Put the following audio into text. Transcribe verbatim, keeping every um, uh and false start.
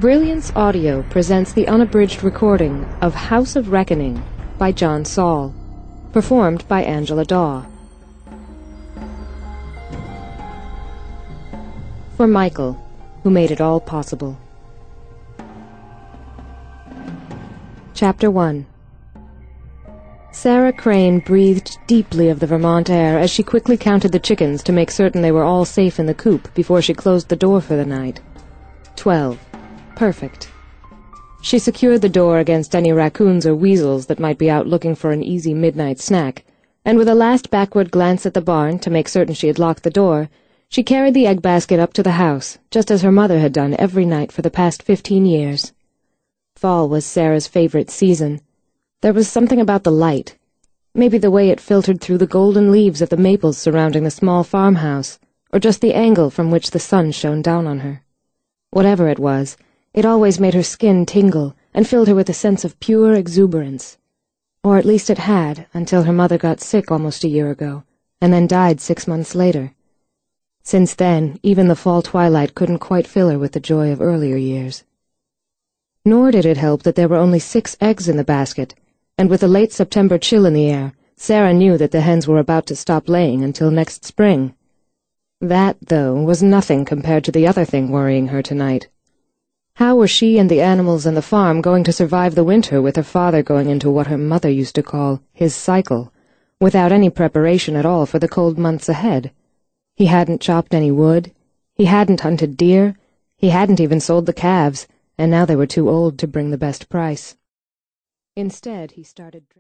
Brilliance Audio presents the unabridged recording of House of Reckoning by John Saul, performed by Angela Daw. For Michael, who made it all possible. Chapter one. Sarah Crane breathed deeply of the Vermont air as she quickly counted the chickens to make certain they were all safe in the coop before she closed the door for the night. Twelve. Perfect. She secured the door against any raccoons or weasels that might be out looking for an easy midnight snack, and with a last backward glance at the barn to make certain she had locked the door, she carried the egg basket up to the house, just as her mother had done every night for the past fifteen years. Fall was Sarah's favorite season. There was something about the light, maybe the way it filtered through the golden leaves of the maples surrounding the small farmhouse, or just the angle from which the sun shone down on her. Whatever it was, it always made her skin tingle and filled her with a sense of pure exuberance. Or at least it had, until her mother got sick almost a year ago, and then died six months later. Since then, even the fall twilight couldn't quite fill her with the joy of earlier years. Nor did it help that there were only six eggs in the basket, and with a late September chill in the air, Sarah knew that the hens were about to stop laying until next spring. That, though, was nothing compared to the other thing worrying her tonight. How were she and the animals and the farm going to survive the winter with her father going into what her mother used to call his cycle, without any preparation at all for the cold months ahead? He hadn't chopped any wood, he hadn't hunted deer, he hadn't even sold the calves, and now they were too old to bring the best price. Instead, he started